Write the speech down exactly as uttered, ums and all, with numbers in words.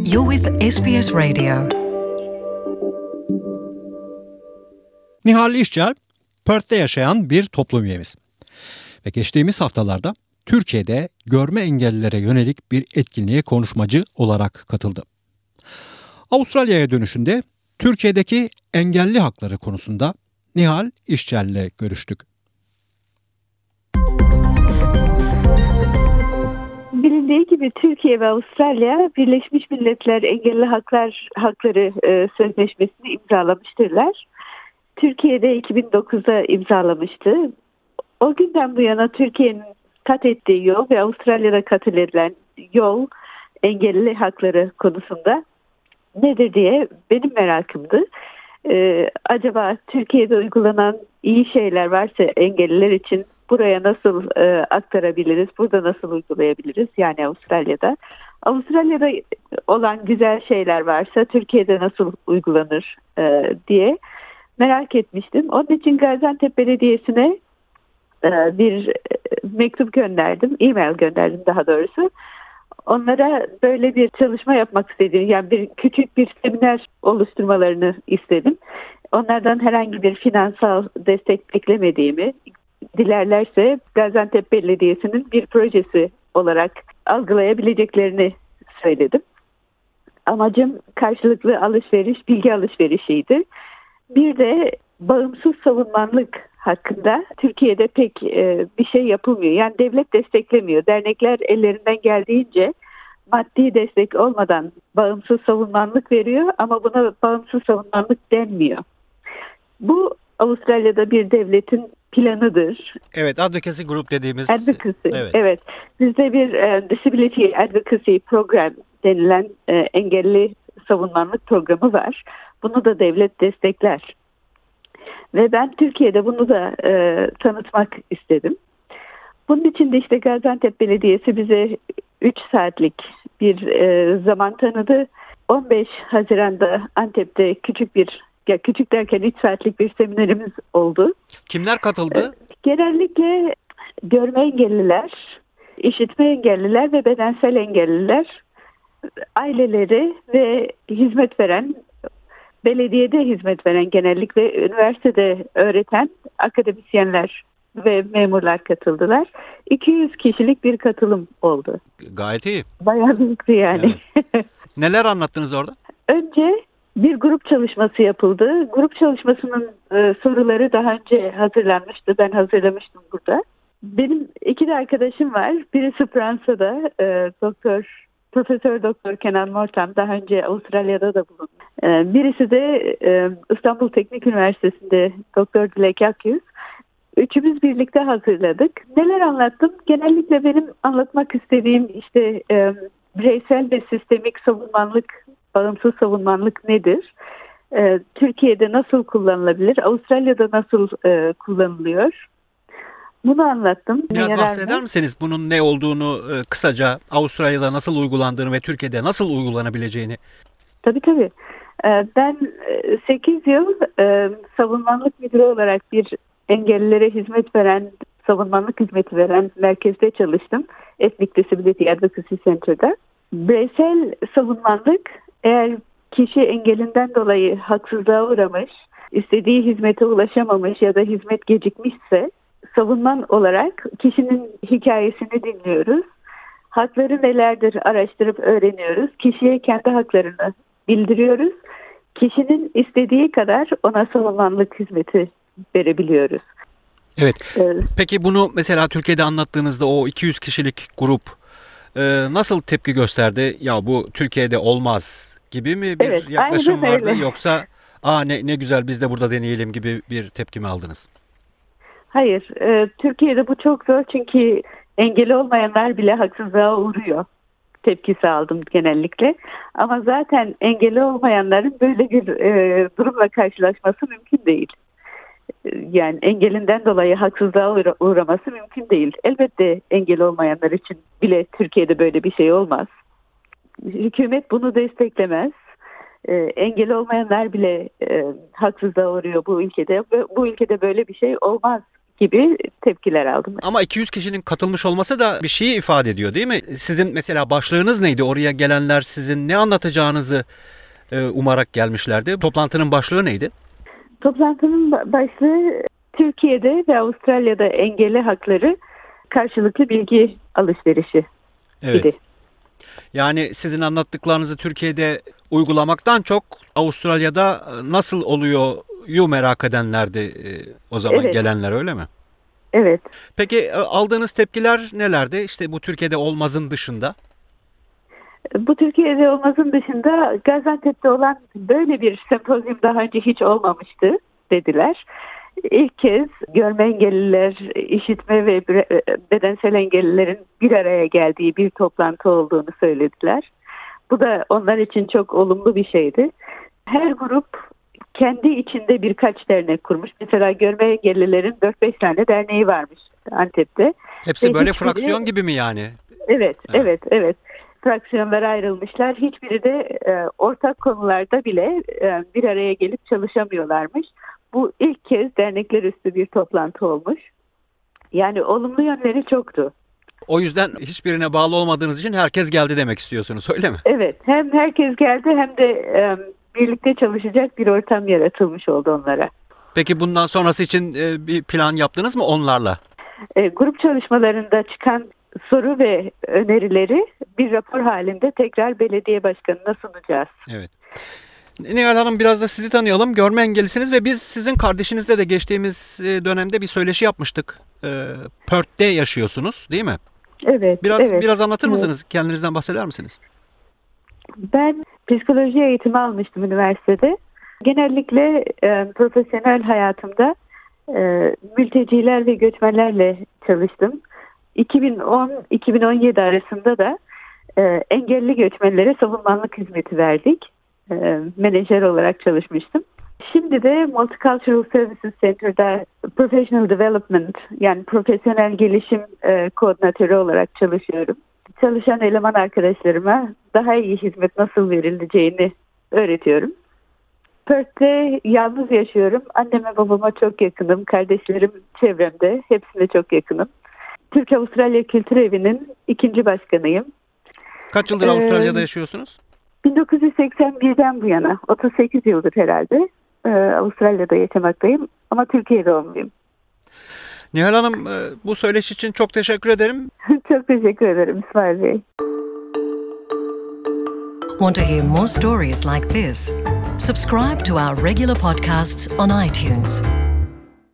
You're with S B S Radio. Nihal İşçel, Perth'te yaşayan bir toplum üyemiz. Ve geçtiğimiz haftalarda Türkiye'de görme engellilere yönelik bir etkinliğe konuşmacı olarak katıldı. Avustralya'ya dönüşünde Türkiye'deki engelli hakları konusunda Nihal İşçel'le görüştük. Bilindiği gibi Türkiye ve Avustralya Birleşmiş Milletler Engelli Haklar Hakları e, Sözleşmesi'ni imzalamıştırlar. Türkiye'de iki bin dokuzda imzalamıştı. O günden bu yana Türkiye'nin kat ettiği yol ve Avustralya'da kat edilen yol engelli hakları konusunda nedir diye benim merakımdı. Ee, acaba Türkiye'de uygulanan iyi şeyler varsa engelliler için buraya nasıl e, aktarabiliriz, burada nasıl uygulayabiliriz, yani Avustralya'da. Avustralya'da olan güzel şeyler varsa Türkiye'de nasıl uygulanır e, diye merak etmiştim. Onun için Gaziantep Belediyesi'ne e, bir mektup gönderdim, e-mail gönderdim daha doğrusu. Onlara böyle bir çalışma yapmak istediğim, yani bir küçük bir seminer oluşturmalarını istedim. Onlardan herhangi bir finansal destek beklemediğimi, dilerlerse Gaziantep Belediyesi'nin bir projesi olarak algılayabileceklerini söyledim. Amacım karşılıklı alışveriş, bilgi alışverişiydi. Bir de bağımsız savunmanlık hakkında Türkiye'de pek e, bir şey yapılmıyor. Yani devlet desteklemiyor. Dernekler ellerinden geldiğince maddi destek olmadan bağımsız savunmanlık veriyor ama buna bağımsız savunmanlık denmiyor. Bu Avustralya'da bir devletin planıdır. Evet, advocacy group dediğimiz. Advocacy, evet. evet. Bizde bir e, Disability Advocacy Program denilen e, engelli savunmanlık programı var. Bunu da devlet destekler. Ve ben Türkiye'de bunu da e, tanıtmak istedim. Bunun için de işte Gaziantep Belediyesi bize üç saatlik bir e, zaman tanıdı. on beş Haziran'da Antep'te küçük bir, ya küçük derken üç saatlik bir seminerimiz oldu. Kimler katıldı? Genellikle görme engelliler, işitme engelliler ve bedensel engelliler, aileleri ve hizmet veren, belediyede hizmet veren, genellikle üniversitede öğreten akademisyenler ve memurlar katıldılar. iki yüz kişilik bir katılım oldu. Gayet iyi. Bayağı büyüktü yani. Evet. Neler anlattınız orada? Önce bir grup çalışması yapıldı. Grup çalışmasının e, soruları daha önce hazırlanmıştı. Ben hazırlamıştım burada. Benim iki de arkadaşım var. Birisi Fransa'da e, doktor, Profesör Doktor Kenan Mortam. Daha önce Avustralya'da da bulundu. E, birisi de e, İstanbul Teknik Üniversitesi'nde Doktor Dilek Akyüz. Üçümüz birlikte hazırladık. Neler anlattım? Genellikle benim anlatmak istediğim işte e, bireysel ve sistemik savunmanlık, bağımsız savunmanlık nedir? Ee, Türkiye'de nasıl kullanılabilir? Avustralya'da nasıl e, kullanılıyor? Bunu anlattım. Biraz Neler bahseder mi? misiniz bunun ne olduğunu, e, kısaca Avustralya'da nasıl uygulandığını ve Türkiye'de nasıl uygulanabileceğini? Tabii tabii. Ee, ben sekiz yıl e, savunmanlık müdürü olarak bir engellilere hizmet veren, savunmanlık hizmeti veren merkezde çalıştım. Ethnic Disability Advocacy Center'da. Bireysel savunmanlık, eğer kişi engelinden dolayı haksızlığa uğramış, istediği hizmete ulaşamamış ya da hizmet gecikmişse, savunman olarak kişinin hikayesini dinliyoruz. Hakları nelerdir araştırıp öğreniyoruz. Kişiye kendi haklarını bildiriyoruz. Kişinin istediği kadar ona savunmanlık hizmeti verebiliyoruz. Evet. Ee, Peki bunu mesela Türkiye'de anlattığınızda o iki yüz kişilik grup e, nasıl tepki gösterdi? Ya bu Türkiye'de olmaz gibi mi bir Evet, yaklaşım aynen vardı, öyle. yoksa aa ne ne güzel biz de burada deneyelim gibi bir tepki mi aldınız? Hayır, e, Türkiye'de bu çok zor çünkü engeli olmayanlar bile haksızlığa uğruyor tepkisi aldım genellikle. Ama zaten engeli olmayanların böyle bir e, durumla karşılaşması mümkün değil. E, Yani engelinden dolayı haksızlığa uğra- uğraması mümkün değil. Elbette engeli olmayanlar için bile Türkiye'de böyle bir şey olmaz. Hükümet bunu desteklemez. E, engeli olmayanlar bile e, haksızlığa uğruyor bu ülkede. Bu ülkede böyle bir şey olmaz gibi tepkiler aldım. Ama iki yüz kişinin katılmış olması da bir şeyi ifade ediyor değil mi? Sizin mesela başlığınız neydi? Oraya gelenler sizin ne anlatacağınızı e, umarak gelmişlerdi. Toplantının başlığı neydi? Toplantının başlığı Türkiye'de ve Avustralya'da engelli hakları karşılıklı bilgi alışverişi Evet. idi. Yani sizin anlattıklarınızı Türkiye'de uygulamaktan çok Avustralya'da nasıl oluyor yu merak edenlerdi e, o zaman Evet. gelenler, öyle mi? Evet. Peki e, aldığınız tepkiler nelerdi? İşte bu Türkiye'de olmazın dışında. Bu Türkiye'de olmasının dışında Gaziantep'te olan böyle bir sempozyum daha önce hiç olmamıştı dediler. İlk kez görme engelliler, işitme ve bedensel engellilerin bir araya geldiği bir toplantı olduğunu söylediler. Bu da onlar için çok olumlu bir şeydi. Her grup kendi içinde birkaç dernek kurmuş. Mesela görme engellilerin dört beş tane derneği varmış Antep'te. Hepsi Ve böyle hiçbiri- fraksiyon gibi mi yani? Evet, Evet. evet, evet. Fraksiyonlara ayrılmışlar. Hiçbiri de e, ortak konularda bile e, bir araya gelip çalışamıyorlarmış. Bu ilk kez dernekler üstü bir toplantı olmuş. Yani olumlu yönleri çoktu. O yüzden hiçbirine bağlı olmadığınız için herkes geldi demek istiyorsunuz, öyle mi? Evet, hem herkes geldi hem de e, birlikte çalışacak bir ortam yaratılmış oldu onlara. Peki bundan sonrası için e, bir plan yaptınız mı onlarla? E, grup çalışmalarında çıkan soru ve önerileri bir rapor halinde tekrar belediye başkanına sunacağız. Evet. Nihal Hanım, biraz da sizi tanıyalım. Görme engellisiniz ve biz sizin kardeşinizle de geçtiğimiz e, dönemde bir söyleşi yapmıştık. E, Perth'te yaşıyorsunuz, değil mi? Evet, Biraz evet. biraz anlatır Evet. mısınız? Kendinizden bahseder misiniz? Ben psikoloji eğitimi almıştım üniversitede. Genellikle e, profesyonel hayatımda e, mülteciler ve göçmenlerle çalıştım. iki bin on iki bin on yedi arasında da e, engelli göçmenlere savunmanlık hizmeti verdik. E, menajer olarak çalışmıştım. Şimdi de Multicultural Services Center'da Professional Development, yani profesyonel gelişim e, koordinatörü olarak çalışıyorum. Çalışan eleman arkadaşlarıma daha iyi hizmet nasıl verileceğini öğretiyorum. Perth'te yalnız yaşıyorum. Anneme babama çok yakınım. Kardeşlerim çevremde. Hepsine çok yakınım. Türk-Avustralya Kültür Evi'nin ikinci başkanıyım. Kaç yıldır Ee, Avustralya'da yaşıyorsunuz? bin dokuz yüz seksen birden bu yana otuz sekiz yıldır herhalde e, Avustralya'da yaşamaktayım. Ama Türkiye doğumluyum. Nihal Hanım, e, bu söyleşi için çok teşekkür ederim. Çok teşekkür ederim İsmail Bey. Want to hear more stories like this? Subscribe to our regular podcasts on iTunes.